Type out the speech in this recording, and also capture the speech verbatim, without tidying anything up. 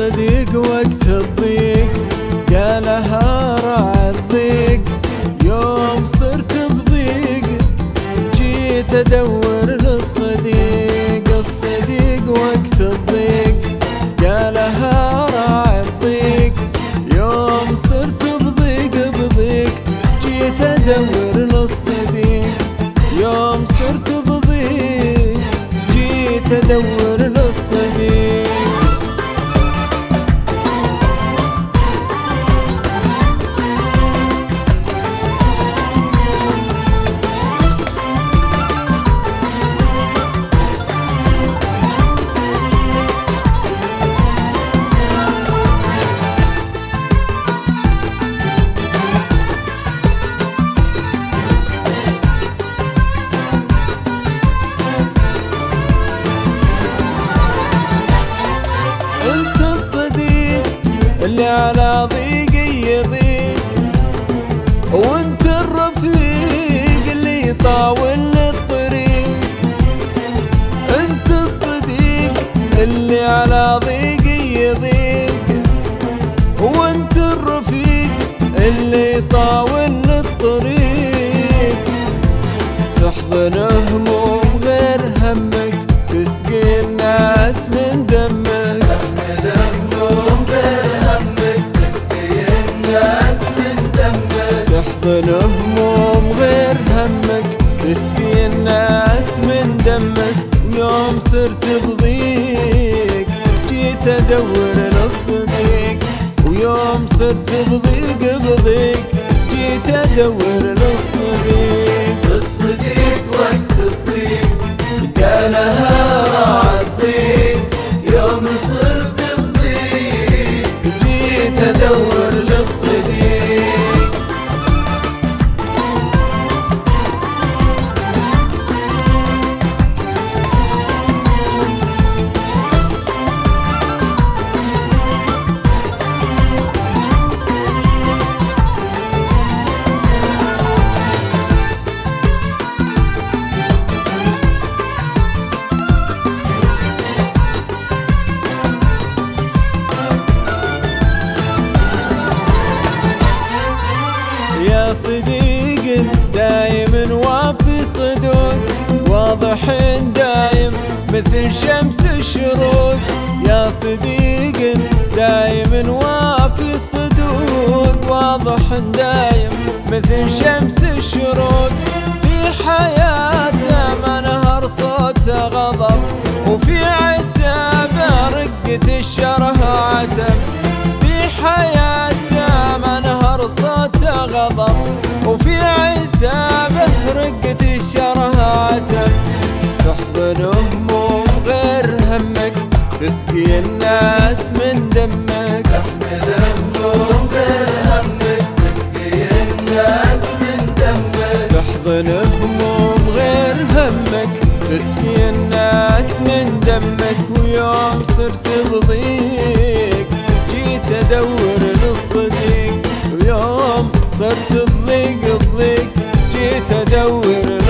الصديق وقت الضيق قالها راعي الضيق. يوم صرت بضيق جيت ادور للصديق. الصديق وقت الضيق قالها راعي الضيق. يوم صرت بضيق بضيق جيت ادور للصديق. يوم صرت بضيق جيت ادور للصديق. انت الصديق اللي على ضيقي يضيق، وانت الرفيق اللي يطاول الطريق. انت الصديق اللي على ضيقي يضيق، وانت الرفيق اللي يطاول الطريق. تحضن هموم غير همك تسقي الناس من دمك. تحمل هموم غير همك تسقي الناس من دمك. تحضن هموم غير همك تسقي الناس من دمك. ويوم صرت بضيق جيت ادور للصديق. ويوم صرت بضيق بضيق جيت ادور للصديق. الصديق وقت الضيق قالها راعي الضيق. يوم صرت بضيق جيت ادور للصديق. يا صديق دايم وافي صدوق، واضح دايم مثل شمس الشروق. يا صديق دايم وافي صدوق، واضح دايم مثل شمس الشروق. في حياته منهر صوته غضب، وفي عتابه رقة الشره عتب. في حياته منهر صوته غضب، وفي عتابه رقة الشره عتب. تحضن هموم غير همك تسقي الناس من دمك. تحمل هموم غير همك تسقي الناس من دمك. تحضن هموم غير همك تسقي الناس من دمك. ويوم صرت بضيق جيت ادور للصديق. ويوم صرت بضيق بضيق جيت ادور